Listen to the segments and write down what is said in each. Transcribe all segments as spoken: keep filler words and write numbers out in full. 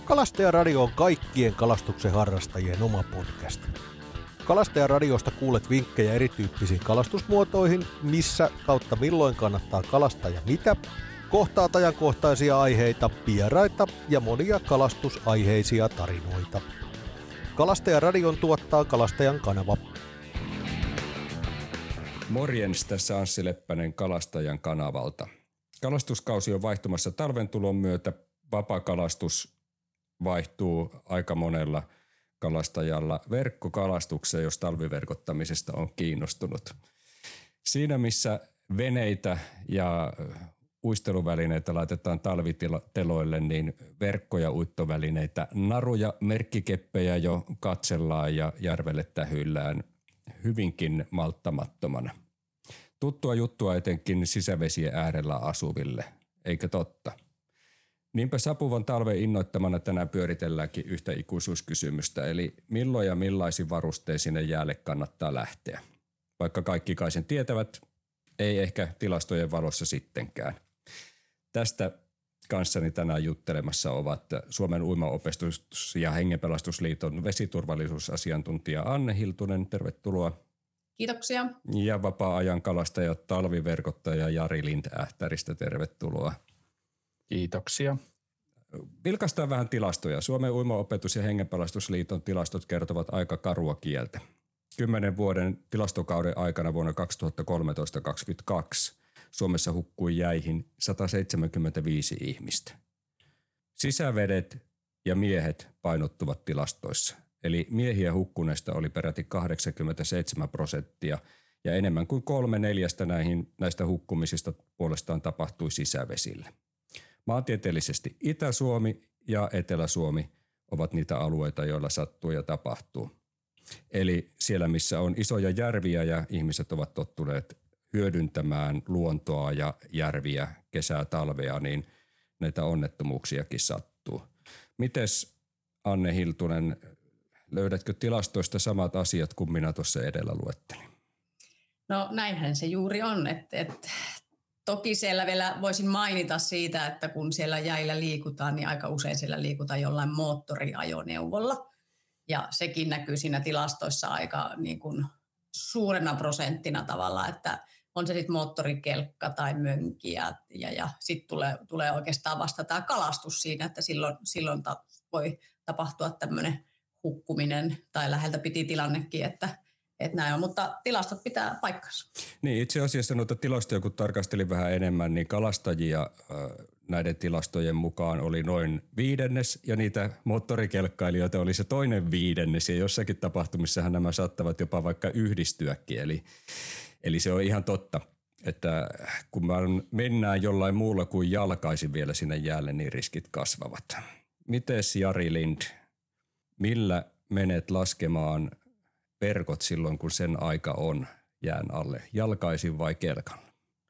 Kalastajaradio on kaikkien kalastuksen harrastajien oma podcast. Kalastajaradiosta kuulet vinkkejä erityyppisiin kalastusmuotoihin, missä kautta milloin kannattaa kalastaa ja mitä, kohtaat ajankohtaisia aiheita, vieraita ja monia kalastusaiheisia tarinoita. Kalastajaradion tuottaa Kalastajan kanava. Morjens, tässä Anssi Leppänen Kalastajan kanavalta. Kalastuskausi on vaihtumassa talven tulon myötä. Vapakalastus vaihtuu aika monella kalastajalla verkkokalastukseen, jos talviverkottamisesta on kiinnostunut. Siinä missä veneitä ja uisteluvälineitä laitetaan talviteloille, niin verkko- ja uittovälineitä, naruja, merkkikeppejä jo katsellaan ja järvelle tähyillään hyvinkin malttamattomana. Tuttua juttua etenkin sisävesien äärellä asuville, eikö totta? Niinpä sapuvan talven innoittamana tänään pyöritelläänkin yhtä ikuisuuskysymystä, eli milloin ja millaisin varustein sinne jäälle kannattaa lähteä. Vaikka kaikki kai sen tietävät, ei ehkä tilastojen valossa sittenkään. Tästä kanssani tänään juttelemassa ovat Suomen Uimaopetus- ja Hengenpelastusliiton vesiturvallisuusasiantuntija Anne Hiltunen, tervetuloa. Kiitoksia. Ja vapaa-ajan kalastaja, talviverkottaja Jari Lind Ähtäristä, tervetuloa. Kiitoksia. Vilkaistaan vähän tilastoja. Suomen Uimaopetus- ja Hengenpelastusliiton tilastot kertovat aika karua kieltä. Kymmenen vuoden tilastokauden aikana vuonna kaksituhattakolmetoista kaksikymmentäkaksi Suomessa hukkui jäihin sata seitsemänkymmentäviisi ihmistä. Sisävedet ja miehet painottuvat tilastoissa. Eli miehiä hukkuneista oli peräti kahdeksankymmentäseitsemän prosenttia ja enemmän kuin kolme neljästä näihin, näistä hukkumisista puolestaan tapahtui sisävesille. Maantieteellisesti Itä-Suomi ja Etelä-Suomi ovat niitä alueita, joilla sattuu ja tapahtuu. Eli siellä, missä on isoja järviä ja ihmiset ovat tottuneet hyödyntämään luontoa ja järviä kesää, talvea, niin näitä onnettomuuksiakin sattuu. Mites Anne Hiltunen, löydätkö tilastoista samat asiat kuin minä tuossa edellä luettelin? No näinhän se juuri on, että et, toki siellä vielä voisin mainita siitä, että kun siellä jäillä liikutaan, niin aika usein siellä liikutaan jollain moottoriajoneuvolla. Ja sekin näkyy siinä tilastoissa aika niin kuin suurena prosenttina tavalla, että on se sitten moottorikelkka tai mönki ja, ja, ja sitten tulee, tulee oikeastaan vasta tämä kalastus siinä, että silloin, silloin ta, voi tapahtua tämmöinen hukkuminen tai läheltä piti tilannekin, että, että näin on, mutta tilastot pitää paikkansa. Niin, itse asiassa noita tilastoja, kun tarkastelin vähän enemmän, niin kalastajia äh, näiden tilastojen mukaan oli noin viidennes ja niitä moottorikelkkailijoita oli se toinen viidennes ja jossakin tapahtumissahan nämä saattavat jopa vaikka yhdistyäkin. Eli, eli se on ihan totta, että kun mennään jollain muulla kuin jalkaisin vielä sinne jäälle, niin riskit kasvavat. Mites Jari Lind, millä menet laskemaan verkot silloin, kun sen aika on jään alle, jalkaisin vai kelkalla?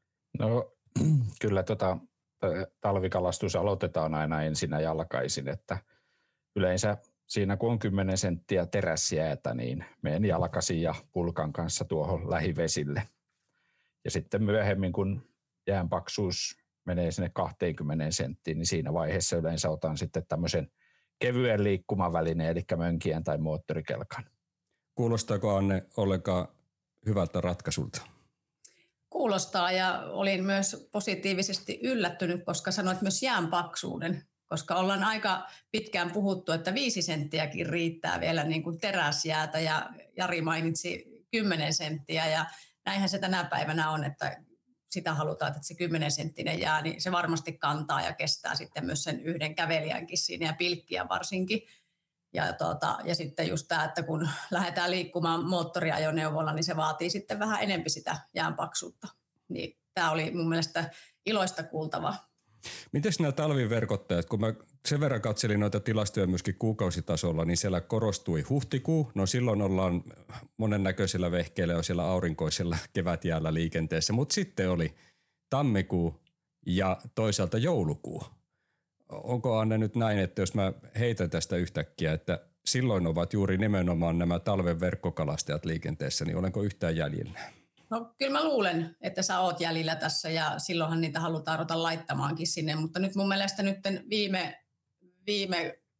No kyllä tota, talvikalastus aloitetaan aina ensinnä jalkaisin, että yleensä siinä kun on kymmenen senttiä teräsjäätä, niin menen jalkaisin ja pulkan kanssa tuohon lähivesille. Ja sitten myöhemmin, kun jään paksuus menee sinne kaksikymmentä senttiin, niin siinä vaiheessa yleensä otan sitten tämmöisen kevyen liikkumavälineen, eli mönkien tai moottorikelkan. Kuulostaako Anne ollenkaan hyvältä ratkaisulta? Kuulostaa ja olin myös positiivisesti yllättynyt, koska sanoit myös jään paksuuden, koska ollaan aika pitkään puhuttu, että viisi senttiäkin riittää vielä niin kuin teräsjäätä ja Jari mainitsi kymmenen senttiä ja näinhän se tänä päivänä on, että sitä halutaan, että se kymmenen senttinen jää, niin se varmasti kantaa ja kestää sitten myös sen yhden kävelijänkin siinä ja pilkkiä varsinkin. Ja, tuota, ja sitten just tämä, että kun lähdetään liikkumaan moottoriajoneuvolla, niin se vaatii sitten vähän enempi sitä jäänpaksuutta. Niin tämä oli mun mielestä iloista kuultavaa. Mites nämä talviverkottajat, kun mä sen verran katselin noita tilastoja myöskin kuukausitasolla, niin siellä korostui huhtikuu. No silloin ollaan monennäköisillä vehkeillä jo siellä aurinkoisella kevätjäällä liikenteessä, mutta sitten oli tammikuu ja toisaalta joulukuu. Onko Anne nyt näin, että jos mä heitän tästä yhtäkkiä, että silloin ovat juuri nimenomaan nämä talven verkkokalastajat liikenteessä, niin olenko yhtään jäljellä? No kyllä mä luulen, että sä oot jäljellä tässä ja silloinhan niitä halutaan ruveta laittamaankin sinne, mutta nyt mun mielestä nyt viime, viime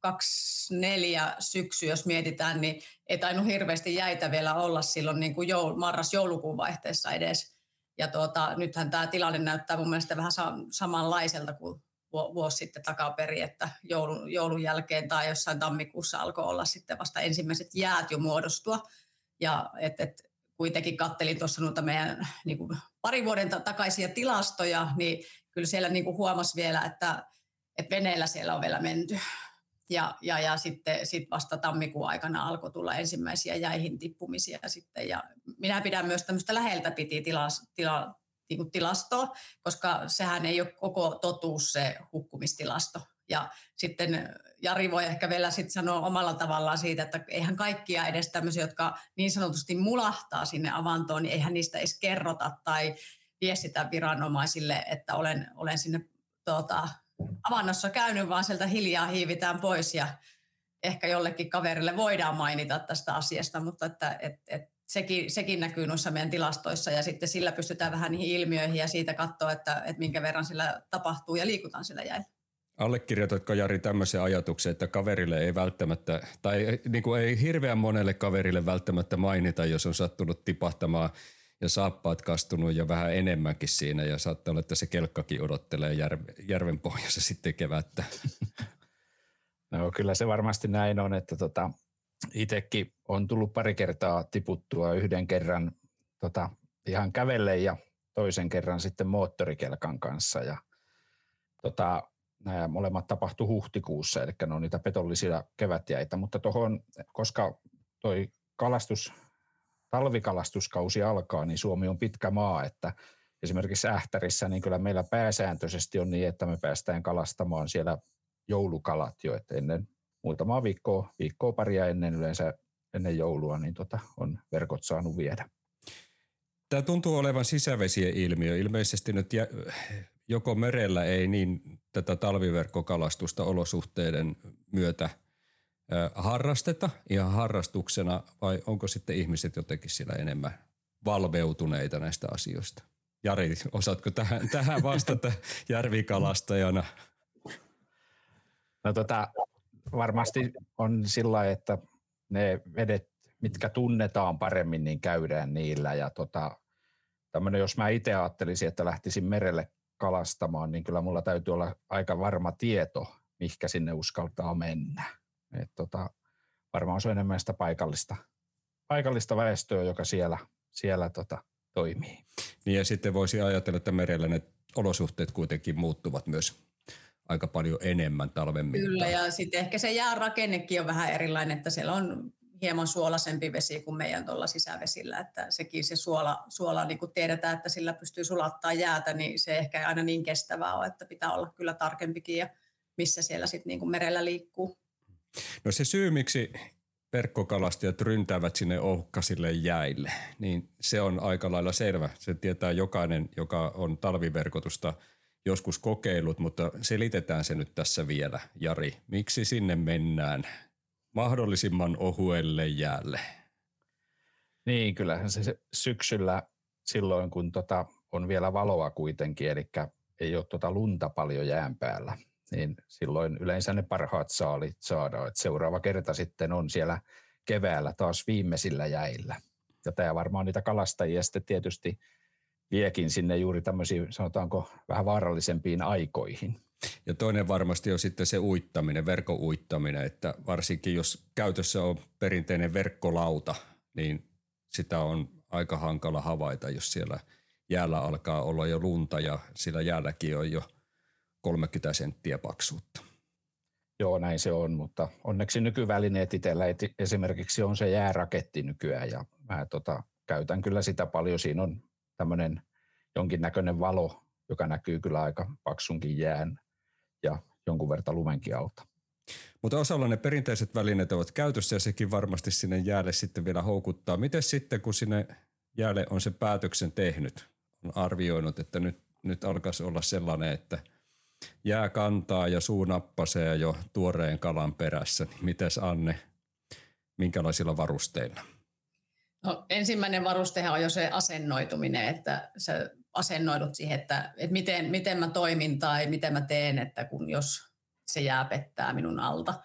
kaksikymmentäneljä syksy, jos mietitään, niin ei tainnut hirveästi jäitä vielä olla silloin niin kuin joul, marras-joulukuun vaihteessa edes. Ja tuota, nythän tämä tilanne näyttää mun mielestä vähän samanlaiselta kuin vuosi sitten takaperin, että joulun, joulun jälkeen tai jossain tammikuussa alkoi olla sitten vasta ensimmäiset jäät jo muodostua. Ja et, et, kuitenkin kattelin tuossa noita meidän niin kuin pari vuoden takaisia tilastoja, niin kyllä siellä niin kuin huomasi vielä, että, että veneellä siellä on vielä menty. Ja, ja, ja sitten sit vasta tammikuun aikana alkoi tulla ensimmäisiä jäihin tippumisia sitten. Ja minä pidän myös tämmöistä läheltä piti tilas, tila, niin kuin tilastoa, koska sehän ei ole koko totuus se hukkumistilasto. Ja sitten Jari voi ehkä vielä sitten sanoa omalla tavallaan siitä, että eihän kaikkia edes tämmöisiä, jotka niin sanotusti mulahtaa sinne avantoon, niin eihän niistä edes kerrota tai viestitä viranomaisille, että olen, olen sinne tuota, avannossa käynyt, vaan sieltä hiljaa hiivitään pois ja ehkä jollekin kaverille voidaan mainita tästä asiasta, mutta että, et, et sekin, sekin näkyy noissa meidän tilastoissa ja sitten sillä pystytään vähän niihin ilmiöihin ja siitä katsoa, että, että minkä verran sillä tapahtuu ja liikutaan sillä jäillä. Allekirjoitatko, Jari, tämmöisen ajatuksen, että kaverille ei välttämättä, tai niin kuin ei hirveän monelle kaverille välttämättä mainita, jos on sattunut tipahtamaan ja saappaat kastunut ja vähän enemmänkin siinä ja saattaa olla, että se kelkkakin odottelee järven pohjassa sitten kevättä. No kyllä se varmasti näin on, että tota, itsekin on tullut pari kertaa tiputtua yhden kerran tota, ihan kävelle ja toisen kerran sitten moottorikelkan kanssa ja tota, nämä molemmat tapahtui huhtikuussa, eli ne on niitä petollisia kevätjäitä, mutta tuohon, koska toi kalastus, talvikalastuskausi alkaa, niin Suomi on pitkä maa, että esimerkiksi Ähtärissä, niin kyllä meillä pääsääntöisesti on niin, että me päästään kalastamaan siellä joulukalat jo, että ennen muutamaa viikkoa, viikkoa paria ennen yleensä ennen joulua, niin tota, on verkot saanut viedä. Tämä tuntuu olevan sisävesien ilmiö. Ilmeisesti nyt joko merellä ei niin tätä talviverkkokalastusta olosuhteiden myötä harrasteta ihan harrastuksena, vai onko sitten ihmiset jotenkin siellä enemmän valveutuneita näistä asioista? Jari, osaatko tähän, tähän vastata järvikalastajana? No tota, varmasti on sillä lailla, että ne vedet, mitkä tunnetaan paremmin, niin käydään niillä. Ja tota, tämmöinen, jos mä itse ajattelisin, että lähtisin merelle kalastamaan, niin kyllä mulla täytyy olla aika varma tieto, mihinkä sinne uskaltaa mennä. Et tota, varmaan se on enemmän sitä paikallista, paikallista väestöä, joka siellä, siellä tota, toimii. Niin ja sitten voisi ajatella, että merellä ne olosuhteet kuitenkin muuttuvat myös aika paljon enemmän talven mittaan. Kyllä ja sitten ehkä se jäärakennekin on vähän erilainen, että siellä on hieman suolaisempi vesi kuin meidän tuolla sisävesillä, että sekin se suola, suola niin kuin tiedetään, että sillä pystyy sulattaa jäätä, niin se ehkä ei aina niin kestävää ole, että pitää olla kyllä tarkempikin ja missä siellä sitten niin kuin merellä liikkuu. No se syy, miksi verkkokalastajat ryntäävät sinne ohkaisille jäille, niin se on aika lailla selvä. Se tietää jokainen, joka on talviverkotusta joskus kokeillut, mutta selitetään se nyt tässä vielä. Jari, miksi sinne mennään mahdollisimman ohuelle jäälle? Niin, kyllähän se syksyllä silloin, kun tota on vielä valoa kuitenkin, eli ei ole tota lunta paljon jään päällä, niin silloin yleensä ne parhaat saalit saadaan. Et seuraava kerta sitten on siellä keväällä taas viimeisillä jäillä. Ja tämä varmaan niitä kalastajia sitten tietysti viekin sinne juuri tämmöisiin, sanotaanko, vähän vaarallisempiin aikoihin. Ja toinen varmasti on sitten se uittaminen, verkon uittaminen, että varsinkin jos käytössä on perinteinen verkkolauta, niin sitä on aika hankala havaita, jos siellä jäällä alkaa olla jo lunta ja sillä jäälläkin on jo kolmekymmentä senttiä paksuutta. Joo, näin se on, mutta onneksi nykyvälineet itsellä esimerkiksi on se jääraketti nykyään ja mä tota, käytän kyllä sitä paljon. Siinä on tämmöinen jonkinnäköinen valo, joka näkyy kyllä aika paksunkin jään ja jonkun verran lumenkin alta. Mutta osalla ne perinteiset välineet ovat käytössä ja sekin varmasti sinne jäälle sitten vielä houkuttaa. Miten sitten, kun sinne jäälle on se päätöksen tehnyt, on arvioinut, että nyt, nyt alkaisi olla sellainen, että jää kantaa ja suu nappasee jo tuoreen kalan perässä, niin mites Anne, minkälaisilla varusteilla? No, ensimmäinen varustehan on jo se asennoituminen, että sä asennoidut siihen, että, että miten, miten mä toimin tai miten mä teen, että kun jos se jää pettää minun alta.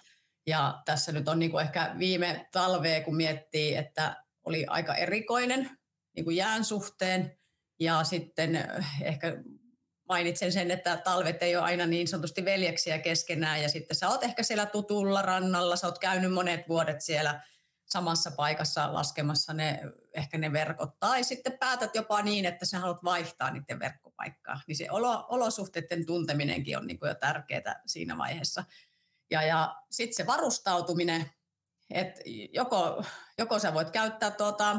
Ja tässä nyt on niin kuin ehkä viime talvea, kun miettii, että oli aika erikoinen niin kuin jään suhteen. Ja sitten ehkä mainitsen sen, että talvet ei ole aina niin sanotusti veljeksiä keskenään. Ja sitten sä oot ehkä siellä tutulla rannalla, sä oot käynyt monet vuodet siellä samassa paikassa laskemassa ne, ehkä ne verkot. Tai sitten päätät jopa niin, että sä haluat vaihtaa niiden verkkopaikkaa. Niin se olo, olosuhteiden tunteminenkin on niin kuin jo tärkeää siinä vaiheessa. Ja, ja sitten se varustautuminen, että joko, joko sä voit käyttää tuota,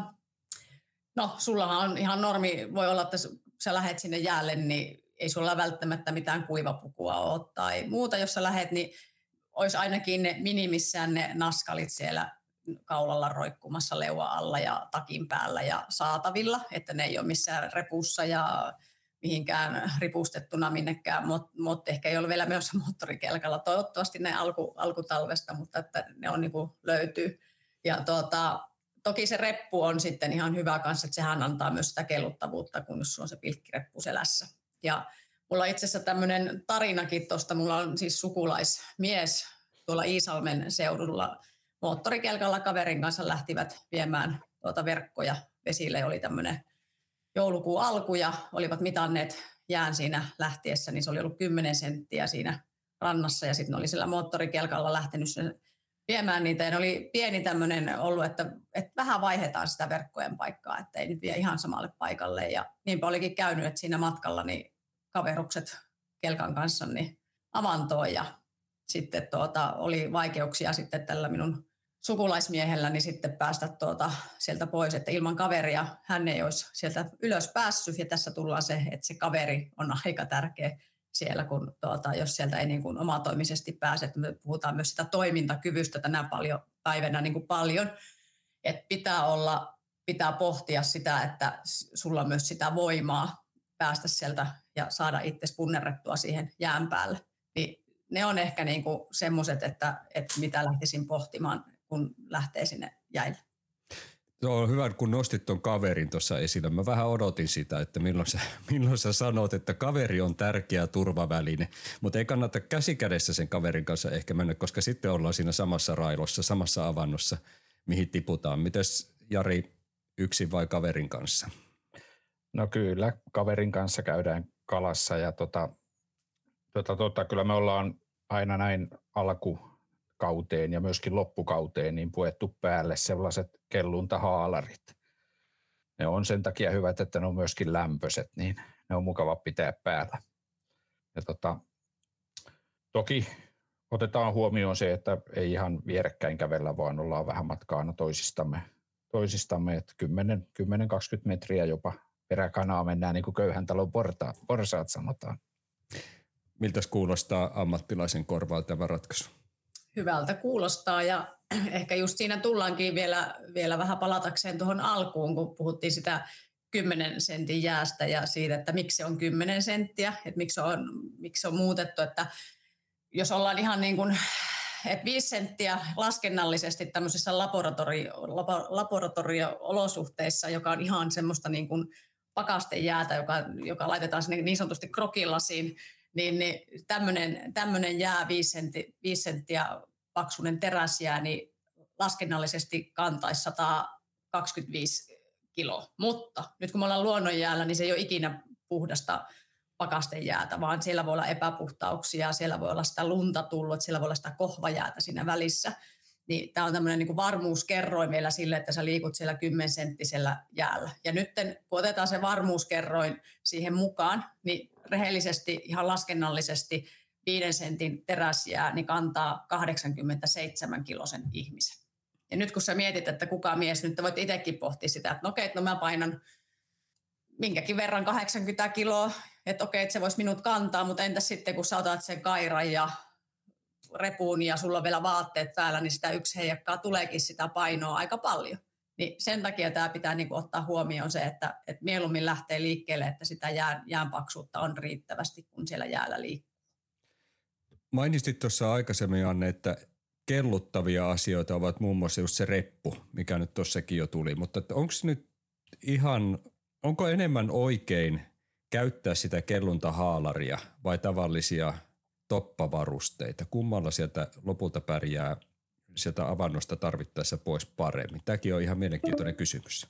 no sullahan on ihan normi, voi olla, että sä lähet sinne jäälle, niin ei sulla välttämättä mitään kuivapukua ole tai muuta. Jos sä lähet, niin olisi ainakin ne minimissään ne naskalit siellä kaulalla roikkumassa leuan alla ja takin päällä ja saatavilla, että ne ei ole missään repussa ja mihinkään ripustettuna minnekään, mutta ehkä ei ole vielä myös moottorikelkalla. Toivottavasti ne alku, alkutalvesta, mutta että ne on niin kuin löytyy. Ja tuota, toki se reppu on sitten ihan hyvä kanssa, että sehän antaa myös sitä kelluttavuutta, kun sulla on se pilkkireppu selässä. Ja mulla on itse asiassa tämmöinen tarinakin tuosta, mulla on siis sukulaismies tuolla Iisalmen seudulla moottorikelkalla kaverin kanssa lähtivät viemään tuota verkkoja vesille. Oli tämmöinen joulukuun alku ja olivat mitanneet jään siinä lähtiessä, niin se oli ollut kymmenen senttiä siinä rannassa ja sitten oli sillä moottorikelkalla lähtenyt sen viemään niitä. Ja ne oli pieni tämmöinen ollut, että, että vähän vaihdetaan sitä verkkojen paikkaa, että ei nyt vie ihan samalle paikalle. Ja niinpä olikin käynyt, että siinä matkalla niin kaverukset kelkan kanssa niin avantoon ja sitten tuota, oli vaikeuksia sitten tällä minun sukulaismiehellä niin sitten päästä tuota sieltä pois, että ilman kaveria hän ei olisi sieltä ylös päässyt. Ja tässä tullaan se, että se kaveri on aika tärkeä siellä, kun tuota, jos sieltä ei niin kuin omatoimisesti pääse. Että me puhutaan myös sitä toimintakyvystä tänä paljon, päivänä niin kuin paljon, että pitää olla, pitää pohtia sitä, että sulla on myös sitä voimaa päästä sieltä ja saada itse punnerrettua siihen jään päälle. Niin ne on ehkä niin kuin semmoiset, että, että mitä lähtisin pohtimaan, kun lähtee sinne jäille. Se on hyvä, kun nostit tuon kaverin tuossa esille. Mä vähän odotin sitä, että milloin sä, milloin sä sanot, että kaveri on tärkeä turvaväline. Mutta ei kannata käsikädessä sen kaverin kanssa ehkä mennä, koska sitten ollaan siinä samassa railossa, samassa avannossa, mihin tiputaan. Mites Jari, yksin vai kaverin kanssa? No kyllä, kaverin kanssa käydään kalassa ja tota, tota, tota, kyllä me ollaan aina näin alkukauteen ja myöskin loppukauteen niin puettu päälle sellaiset kelluntahaalarit. Ne on sen takia hyvät, että ne on myöskin lämpöiset, niin ne on mukava pitää päällä. Ja tota, toki otetaan huomioon se, että ei ihan vierekkäin kävellä, vaan ollaan vähän matkaana toisistamme, toisistamme että kymmenen kaksikymmentä metriä jopa peräkanaa mennään niin kuin köyhän talon porta, porsaat sanotaan. Miltäs kuulostaa ammattilaisen korvaan tämä ratkaisu? Hyvältä kuulostaa ja ehkä just siinä tullaankin vielä, vielä vähän palatakseen tuohon alkuun, kun puhuttiin sitä kymmenen sentin jäästä ja siitä, että miksi se on kymmenen senttiä, että miksi on, miksi se on muutettu, että jos ollaan ihan niin kuin, että viisi senttiä laskennallisesti tämmöisissä laboratorio, laboratorio-olosuhteissa, joka on ihan semmoista niin kuin pakastejäätä, joka, joka laitetaan sinne niin sanotusti krokilasiin, niin, niin tämmöinen, tämmöinen jää viisi, sentti, viisi senttiä paksuinen teräsjää, niin laskennallisesti kantaisi sata kaksikymmentäviisi kiloa. Mutta nyt kun me ollaan luonnonjäällä, niin se ei ole ikinä puhdasta pakastejäätä, vaan siellä voi olla epäpuhtauksia, siellä voi olla sitä lunta tullut, siellä voi olla sitä kohvajäätä siinä välissä. Niin tämä on tämmöinen niin kuin varmuuskerroin vielä sille, että sä liikut siellä kymmenensenttisellä jäällä. Ja nyt kun otetaan se varmuuskerroin siihen mukaan, niin rehellisesti, ihan laskennallisesti viiden sentin teräsjää niin kantaa kahdeksankymmentäseitsemän kilosen ihmisen. Ja nyt kun sä mietit, että kuka mies, nyt voit itsekin pohtia sitä, että no okei, no mä painan minkäkin verran kahdeksankymmentä kiloa, että okei, että se voisi minut kantaa, mutta entäs sitten kun sä otat sen kairan ja repuun ja sulla on vielä vaatteet päällä, niin sitä yksi heijakkaa tuleekin sitä painoa aika paljon. Niin sen takia tämä pitää niinku ottaa huomioon se, että, että mieluummin lähtee liikkeelle, että sitä jään, jäänpaksuutta on riittävästi, kun siellä jäällä liikkuu. Mainitsit tuossa aikaisemmin, Anne, että kelluttavia asioita ovat muun muassa just se reppu, mikä nyt tuossakin jo tuli. Mutta onko nyt ihan, onko enemmän oikein käyttää sitä kelluntahaalaria vai tavallisia toppavarusteita? Kummalla sieltä lopulta pärjää sieltä avannosta tarvittaessa pois paremmin? Tämäkin on ihan mielenkiintoinen kysymys.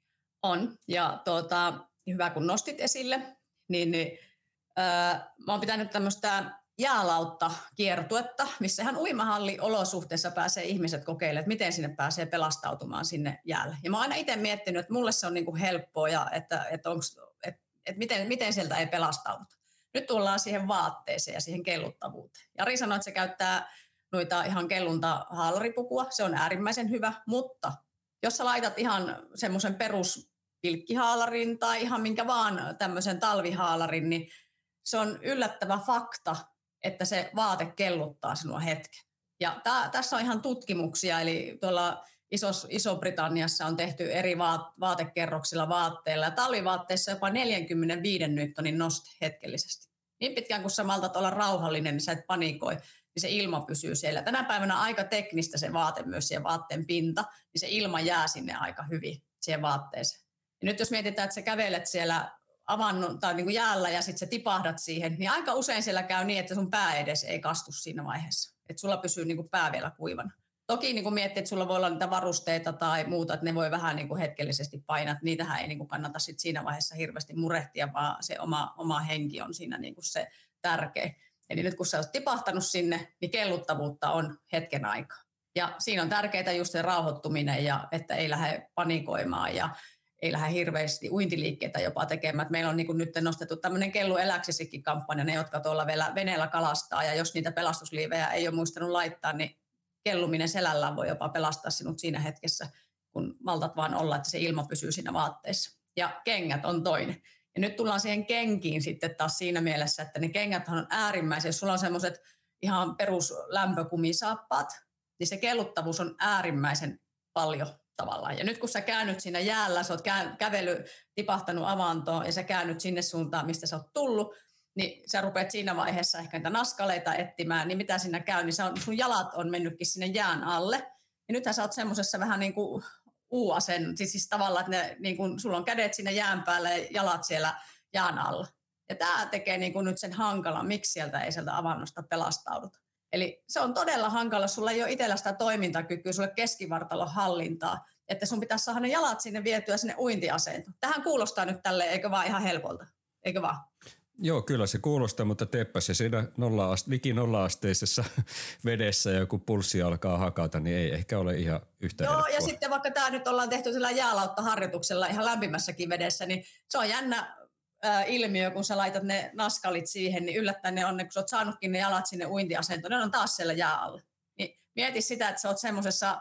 On, ja tuota, hyvä kun nostit esille, niin, niin äh, mä oon pitänyt tämmöistä jäälautta kiertuetta, missä ihan uimahalli-olosuhteessa pääsee ihmiset kokeilemaan, että miten sinne pääsee pelastautumaan sinne jäälle. Ja mä oon aina itse miettinyt, että mulle se on niinku helppoa ja että, että, onks, että, että miten, miten sieltä ei pelastauduta. Nyt tullaan siihen vaatteeseen ja siihen kelluttavuuteen. Jari sanoi, että se käyttää noita ihan kellunta haalaripukua. Se on äärimmäisen hyvä, mutta jos sä laitat ihan semmoisen peruspilkkihaalarin tai ihan minkä vaan tämmöisen talvihaalarin, niin se on yllättävä fakta, että se vaate kelluttaa sinua hetken. Ja tää, tässä on ihan tutkimuksia, eli tuolla Isos, Iso-Britanniassa on tehty eri vaat, vaatekerroksilla vaatteilla, ja talvivaatteissa jopa neljäkymmentäviisi newtonin noste hetkellisesti. Niin pitkään kun sä maltat olla rauhallinen, niin sä et panikoi, niin se ilma pysyy siellä. Tänä päivänä aika teknistä se vaate myös, siihen vaatteen pinta, niin se ilma jää sinne aika hyvin siihen vaatteeseen. Ja nyt jos mietitään, että sä kävelet siellä avannon, tai niin kuin jäällä ja sitten sä tipahdat siihen, niin aika usein siellä käy niin, että sun pää edes ei kastu siinä vaiheessa. Että sulla pysyy niin kuin pää vielä kuivana. Toki niin kuin miettii, että sulla voi olla niitä varusteita tai muuta, että ne voi vähän niin kuin hetkellisesti painaa, että niitähän ei niin kuin kannata sit siinä vaiheessa hirveästi murehtia, vaan se oma, oma henki on siinä niin kuin se tärkeä. Eli nyt kun sä oot tipahtanut sinne, niin kelluttavuutta on hetken aikaa. Ja siinä on tärkeää just se rauhoittuminen ja että ei lähde panikoimaan ja ei lähde hirveästi uintiliikkeitä jopa tekemään. Meillä on niin kuin nyt nostettu tämmöinen kellu eläksisikin kampanja, ne jotka tuolla vielä veneellä kalastaa ja jos niitä pelastusliivejä ei ole muistanut laittaa, niin kelluminen selällään voi jopa pelastaa sinut siinä hetkessä, kun maltat vaan olla, että se ilma pysyy siinä vaatteessa. Ja kengät on toinen. Ja nyt tullaan siihen kenkiin sitten taas siinä mielessä, että ne kengäthän on äärimmäisiä. Jos sulla on semmoiset ihan peruslämpökumisaappaat, niin se kelluttavuus on äärimmäisen paljon tavallaan. Ja nyt kun sä käännyt siinä jäällä, sä oot kävely, tipahtanut avantoon ja sä käännyt sinne suuntaan, mistä sä oot tullut, niin sä rupeat siinä vaiheessa ehkä niitä naskaleita etsimään, niin mitä siinä käy, niin on, sun jalat on mennytkin sinne jään alle. Ja nythän sä oot semmoisessa vähän niin kuin U-asen, siis, siis tavallaan, että ne, niin kuin, sulla on kädet siinä jään päällä ja jalat siellä jään alla. Ja tämä tekee niin kuin nyt sen hankalan, miksi sieltä ei sieltä avannosta pelastauduta. Eli se on todella hankala, sulla ei ole itsellä sitä toimintakykyä, sulle keskivartalon hallintaa, että sun pitäisi saada ne jalat sinne vietyä sinne uintiasentoon. Tähän kuulostaa nyt tälleen, eikö vaan ihan helpolta, eikö vaan? Joo, kyllä se kuulostaa, mutta teepä se siinä nolla ast- liki nolla-asteisessa vedessä ja kun pulssi alkaa hakata, niin ei ehkä ole ihan yhtä Joo, helppoa. ja sitten vaikka tämä nyt ollaan tehty sillä jäälautta-harjoituksella ihan lämpimässäkin vedessä, niin se on jännä äh, ilmiö, kun sä laitat ne naskalit siihen, niin yllättäen ne on, kun sä oot saanutkin ne jalat sinne uintiasentoon, ne on taas siellä jää alla. Niin mieti sitä, että sä oot semmoisessa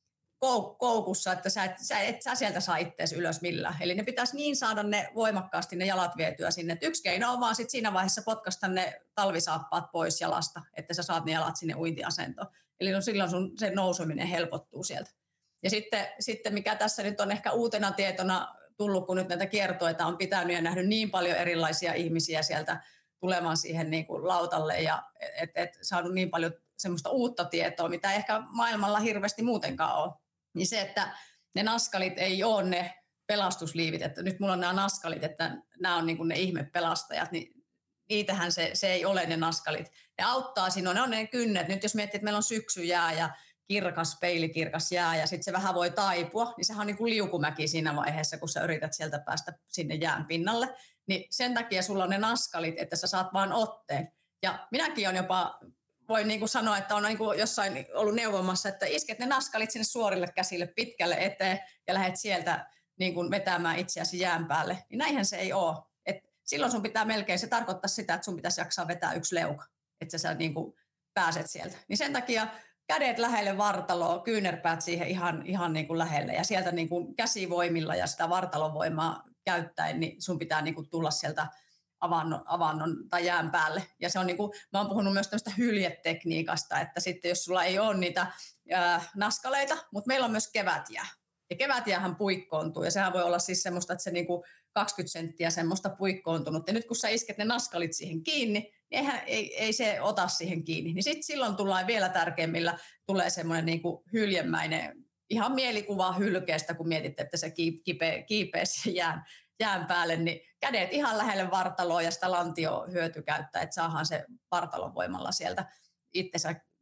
koukussa, että sä et, sä et sä sieltä saa ittees ylös millään. Eli ne pitäisi niin saada ne voimakkaasti ne jalat vietyä sinne. Et yksi keino on vaan sit siinä vaiheessa potkaista ne talvisaappaat pois jalasta, että sä saat ne jalat sinne uintiasentoon. Eli no silloin sun se nousuminen helpottuu sieltä. Ja sitten, sitten mikä tässä nyt on ehkä uutena tietona tullut, kun nyt näitä kiertoita on pitänyt ja nähnyt niin paljon erilaisia ihmisiä sieltä tulemaan siihen niin kuin lautalle ja et, et saanut niin paljon semmoista uutta tietoa, mitä ei ehkä maailmalla hirveästi muutenkaan ole. Niin se, että ne naskalit ei ole ne pelastusliivit, että nyt mulla on nämä naskalit, että nämä on niin kuin ne ihmepelastajat, niin niitähän se, se ei ole ne naskalit. Ne auttaa sinua, ne on ne kynnet. Nyt jos miettii, että meillä on syksyjää ja kirkas, peilikirkas jää ja sitten se vähän voi taipua, niin sehän on niin kuin liukumäki siinä vaiheessa, kun sä yrität sieltä päästä sinne jään pinnalle. Niin sen takia sulla on ne naskalit, että sä saat vaan otteen. Ja minäkin on jopa... Voin niin kuin sanoa, että on niin kuin jossain ollut neuvomassa, että isket ne naskalit sinne suorille käsille pitkälle eteen ja lähdet sieltä niin kuin vetämään itseäsi jään päälle. Niin näinhän se ei ole. Et silloin sun pitää melkein, se tarkoittaa sitä, että sun pitäisi jaksaa vetää yksi leuka, että sä niin kuin pääset sieltä. Niin sen takia kädet lähelle vartaloa, kyynärpäät siihen ihan, ihan niin kuin lähelle ja sieltä niin kuin käsivoimilla ja sitä vartalovoimaa käyttäen, niin sun pitää niin kuin tulla sieltä avannon, avannon tai jään päälle. Ja se on niin kuin, mä oon puhunut myös tämmöistä hyljetekniikasta, että sitten jos sulla ei ole niitä ää, naskaleita, mutta meillä on myös kevätjää. Ja kevätjäähän puikkoontuu ja sehän voi olla siis semmoista, että se niin kuin kaksikymmentä senttiä semmoista puikkoontunut. Ja nyt kun sä isket ne naskalit siihen kiinni, niin eihän, ei, ei se ota siihen kiinni. Niin sitten silloin tullaan vielä tärkeimmillä, tulee semmoinen niin kuin hyljemäinen, ihan mielikuva hylkeestä, kun mietit, että se kiipeää kiipeä siihen jään, jään päälle, niin kädet ihan lähelle vartaloa ja sitä lantio hyöty käyttää, että saadaan se vartalon voimalla sieltä itsensä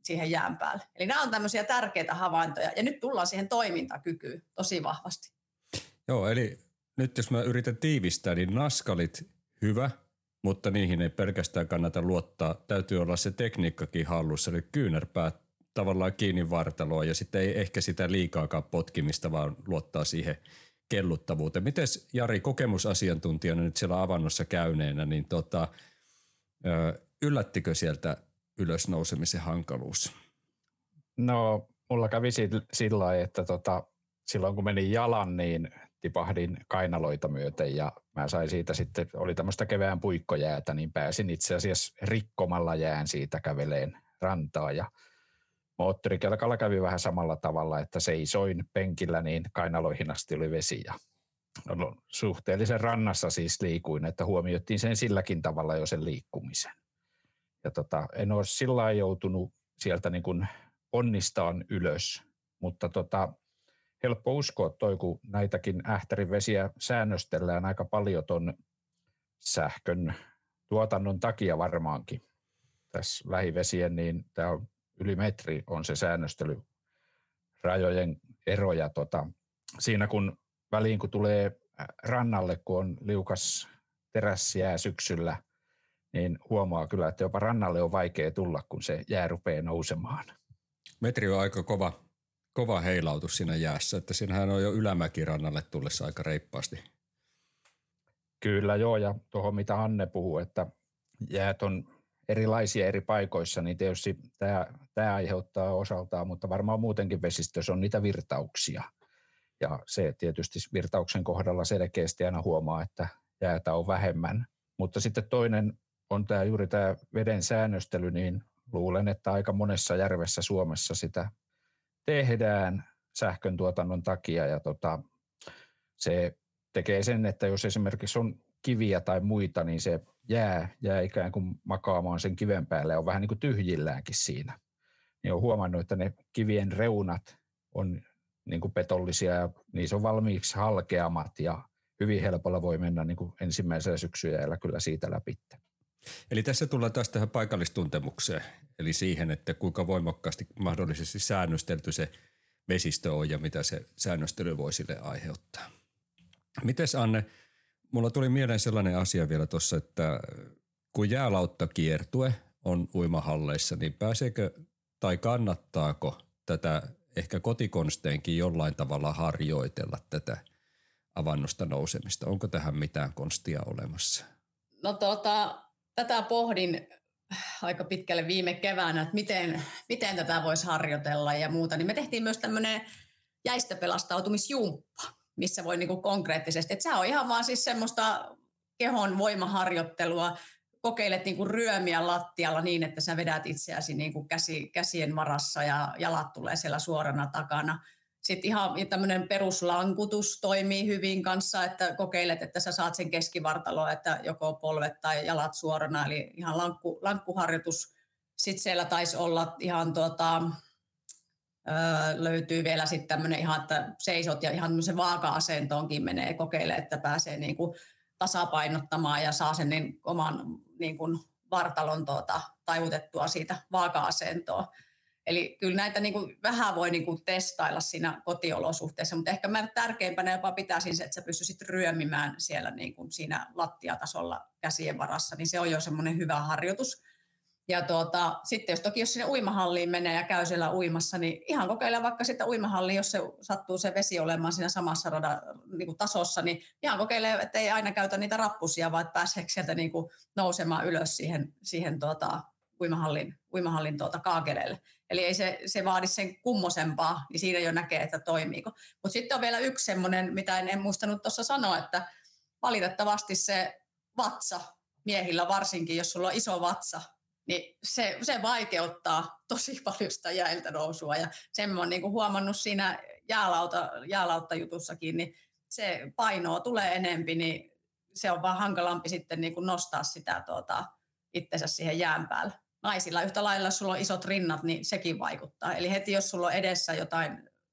siihen jään päälle. Eli nämä on tämmöisiä tärkeitä havaintoja, ja nyt tullaan siihen toimintakykyyn tosi vahvasti. Joo, eli nyt jos mä yritän tiivistää, niin naskalit hyvä, mutta niihin ei pelkästään kannata luottaa. Täytyy olla se tekniikkakin hallussa, eli kyynärpäät tavallaan kiinni vartaloon, ja sitten ei ehkä sitä liikaakaan potkimista, vaan luottaa siihen kelluttavuuteen. Mites Jari, kokemusasiantuntijana nyt siellä avannossa käyneenä, niin tota, yllättikö sieltä ylösnousemisen hankaluus? No, mulla kävi sillä lailla, että tota, silloin kun menin jalan, niin tipahdin kainaloita myöten ja mä sain siitä sitten, oli tämmöistä kevään puikkojäätä, niin pääsin itse asiassa rikkomalla jään siitä käveleen rantaa ja moottorikelkalla kävi vähän samalla tavalla, että seisoin penkillä, niin kainaloihin asti oli vesi ja no, suhteellisen rannassa siis liikuin, että huomioitiin sen silläkin tavalla jo sen liikkumisen. Ja tota, en ole sillä lailla joutunut sieltä niin kuin onnistaan ylös, mutta tota, helppo uskoa toi, kun näitäkin ähtärivesiä säännöstellään aika paljon ton sähkön tuotannon takia varmaankin. Tässä lähivesien, niin tämä on yli metri on se säännöstely rajojen ero. Ja tota, siinä kun väliin kun tulee rannalle, kun on liukas teräsjää syksyllä, niin huomaa kyllä, että jopa rannalle on vaikea tulla, kun se jää rupeaa nousemaan. Metri on aika kova, kova heilautus siinä jäässä, että siinähän on jo ylämäki rannalle tullessa aika reippaasti. Kyllä joo, ja tuohon mitä Anne puhuu, että jäät on erilaisia eri paikoissa, niin tietysti tämä, tämä aiheuttaa osaltaan, mutta varmaan muutenkin vesistössä on niitä virtauksia. Ja se tietysti virtauksen kohdalla selkeästi aina huomaa, että jäätä on vähemmän. Mutta sitten toinen on tämä juuri tämä veden säännöstely, niin luulen, että aika monessa järvessä Suomessa sitä tehdään sähkön tuotannon takia. Ja tota, se tekee sen, että jos esimerkiksi on kiviä tai muita, niin se jää, jää ikään kuin makaamaan sen kiven päälle ja on vähän niin kuin tyhjilläänkin siinä. Niin on huomannut, että ne kivien reunat on niin kuin petollisia ja niissä on valmiiksi halkeamat ja hyvin helpolla voi mennä niin kuin ensimmäisellä syksyjäällä kyllä siitä läpi. Eli tässä tullaan taas tähän paikallistuntemukseen, eli siihen, että kuinka voimakkaasti mahdollisesti säännöstelty se vesistö on ja mitä se säännöstely voi sille aiheuttaa. Mites Anne, mulla tuli mieleen sellainen asia vielä tuossa, että kun jäälautakiertue on uimahalleissa, niin pääseekö tai kannattaako tätä ehkä kotikonsteinkin jollain tavalla harjoitella tätä avannosta nousemista? Onko tähän mitään konstia olemassa? No tota, tätä pohdin aika pitkälle viime keväänä, että miten, miten tätä voisi harjoitella ja muuta. Niin me tehtiin myös tämmöinen jäistä pelastautumisjumppa, missä voi niinku konkreettisesti, että se on ihan vaan siis semmoista kehon voimaharjoittelua, kokeilet niinku ryömiä lattialla niin, että sä vedät itseäsi niinku käsi, käsien varassa ja jalat tulee siellä suorana takana. Sitten ihan tämmöinen peruslankutus toimii hyvin kanssa, että kokeilet, että sä saat sen keskivartaloa, että joko polvet tai jalat suorana, eli ihan lankku, lankkuharjoitus. Sitten siellä taisi olla ihan tuota, öö, löytyy vielä sitten tämmöinen ihan, että seisot ja ihan tämmöisen vaaka-asentoonkin menee, kokeilee, että pääsee niinku tasapainottamaan ja saa sen niin oman niin kuin vartalon tuota, taivutettua siitä vaaka-asentoa. Eli kyllä näitä niin kuin vähän voi niin kuin testailla siinä kotiolosuhteessa, mutta ehkä mä tärkeimpänä jopa pitäisin se, että sä pystyisit ryömimään siellä niin kuin siinä lattiatasolla käsien varassa, niin se on jo semmoinen hyvä harjoitus. Ja tuota, sitten jos toki jos sinne uimahalliin menee ja käy siellä uimassa, niin ihan kokeile vaikka sitä uimahallia, jos se sattuu se vesi olemaan siinä samassa roda, niin kuin tasossa, niin ihan kokeile, että ei aina käytä niitä rappusia, vaan että pääseekö sieltä niin kuin nousemaan ylös siihen, siihen tuota, uimahallin, uimahallin tuota kaakeleelle. Eli ei se, se vaadi sen kummosempaa, niin siinä jo näkee, että toimiiko. Mutta sitten on vielä yksi semmoinen, mitä en, en muistanut tuossa sanoa, että valitettavasti se vatsa, miehillä varsinkin, jos sulla on iso vatsa, niin se, se vaikeuttaa tosi paljon sitä jäiltä nousua. Ja sen mä oon niinku huomannut siinä jäälauta, jäälauttajutussakin, niin se painoa tulee enempi, niin se on vaan hankalampi sitten niinku nostaa sitä tuota, itsensä siihen jään päälle. Naisilla yhtä lailla, jos sulla on isot rinnat, niin sekin vaikuttaa. Eli heti jos sulla on edessä jotain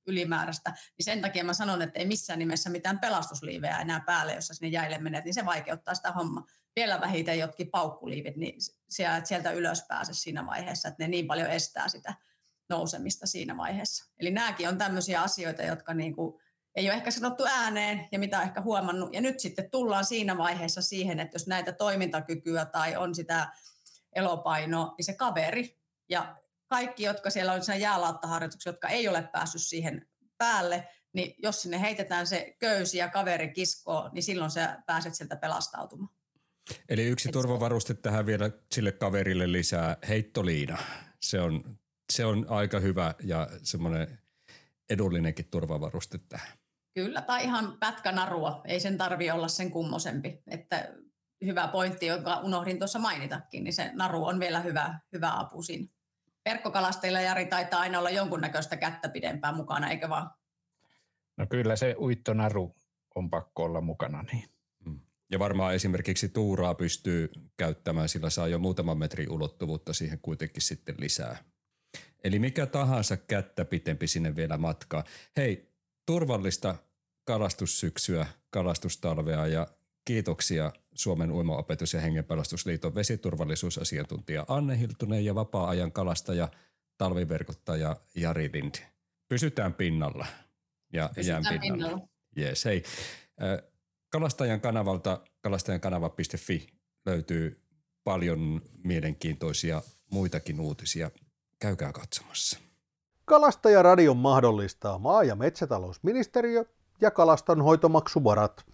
ylimääräistä. Niin sen takia mä sanon, että ei missään nimessä mitään pelastusliivejä enää päälle, jossa sinne jäille menet, niin se vaikeuttaa sitä hommaa. Vielä vähiten jotkin paukkuliivit, niin sieltä ylös pääse siinä vaiheessa, että ne niin paljon estää sitä nousemista siinä vaiheessa. Eli nämäkin on tämmöisiä asioita, jotka niinku ei ole ehkä sanottu ääneen ja mitä on ehkä huomannut. Ja nyt sitten tullaan siinä vaiheessa siihen, että jos näitä toimintakykyä tai on sitä elopainoa, niin se kaveri ja kaikki, jotka siellä on siinä jäälauttaharjoituksessa, jotka ei ole päässyt siihen päälle, niin jos sinne heitetään se köysi ja kaveri kiskoo, niin silloin sä pääset sieltä pelastautumaan. Eli yksi Et turvavaruste tähän vielä sille kaverille lisää, heittoliina. Se on, se on aika hyvä ja semmoinen edullinenkin turvavaruste tähän. Kyllä, tai ihan pätkänarua. Ei sen tarvitse olla sen kummosempi. Että hyvä pointti, jonka unohdin tuossa mainitakin, niin se naru on vielä hyvä, hyvä apu siinä. Verkkokalastajilla, Jari, taitaa aina olla jonkunnäköistä kättä pidempään mukana, eikö vaan? No kyllä se uittonaru on pakko olla mukana. Niin. Ja varmaan esimerkiksi tuuraa pystyy käyttämään, sillä saa jo muutaman metrin ulottuvuutta siihen kuitenkin sitten lisää. Eli mikä tahansa kättä pitempi sinne vielä matkaa. Hei, turvallista kalastussyksyä, kalastustalvea ja kiitoksia Suomen Uimaopetus- ja Hengenpelastusliiton vesiturvallisuusasiantuntija Anne Hiltunen ja vapaa-ajan kalastaja, talviverkottaja Jari Lind. Pysytään pinnalla ja Pysytään jään pinnalla. pinnalla. Yes, hei. Kalastajan kanavalta kalastajankanava piste fi löytyy paljon mielenkiintoisia muitakin uutisia. Käykää katsomassa. Kalastajaradion mahdollistaa maa- ja metsätalousministeriö ja kalastonhoitomaksuvarat.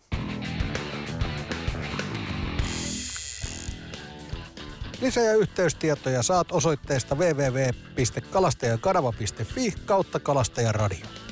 Lisä- ja yhteystietoja saat osoitteesta double-u double-u double-u piste kalastajakanava piste fi kautta kalastajaradio.